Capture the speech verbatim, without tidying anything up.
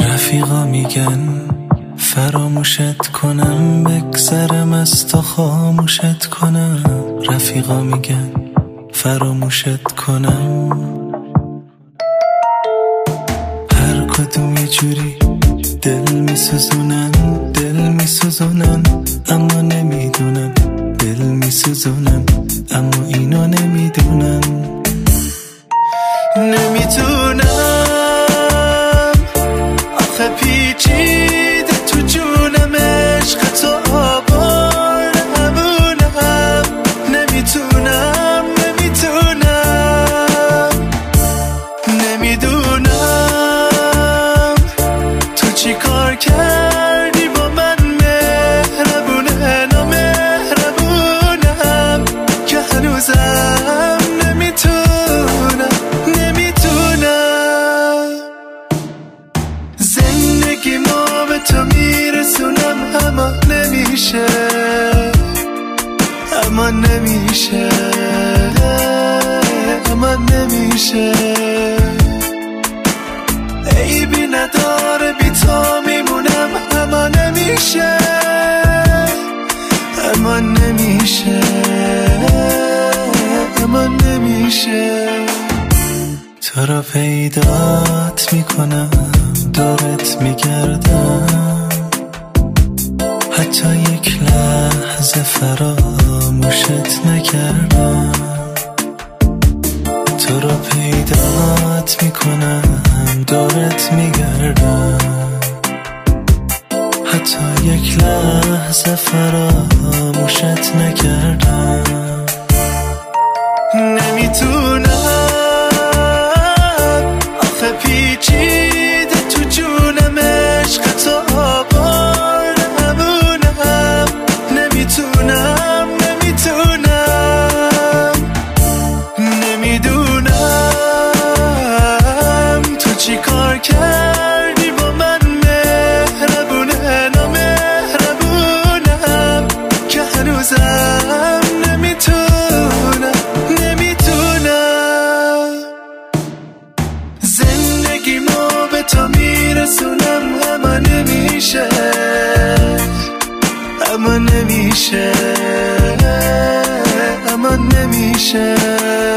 رفیقا میگن فراموشت کنم، بگذرم از تو خاموشت کنم. رفیقا میگن فراموشت کنم، هر کدوم یه جوری دل میسوزونن، دل میسوزونن اما نمیدونم، دل میسوزونن اما اینا نمیدونن. نمیدونم آخه پیچیده تو جونم، عشق تو آوارمونم. نمیتونم نمیتونم نمیدونم تو چی کار کردی با من، مهربونه نامهربونم که هنوزم نمیتونم نمیتونم زندگی ما به تو میرسونم، اما نمیشه اما نمیشه اما نمیشه. عیبی نداره بی تو میمونم، اما نمیشه اما نمیشه اما نمیشه. تو را پیدات میکنم، دورت میگردم، حتی یک لحظه فراموشت نکردم. تو را پیدات میکنم، دورت میگردم، حتی یک لحظه فراموشت نکردم. نمیتونم آخه پیچیده تو جونم، عشق تو آوارمونم. نمیتونم نمیتونم نمیدونم تو چی کار کردی با من، مهربونه نامهربونم که هنوزم نمیتونم نمیتونم زندگی ما به تو میرسونم، اما نمیشه اما نمیشه اما نمیشه.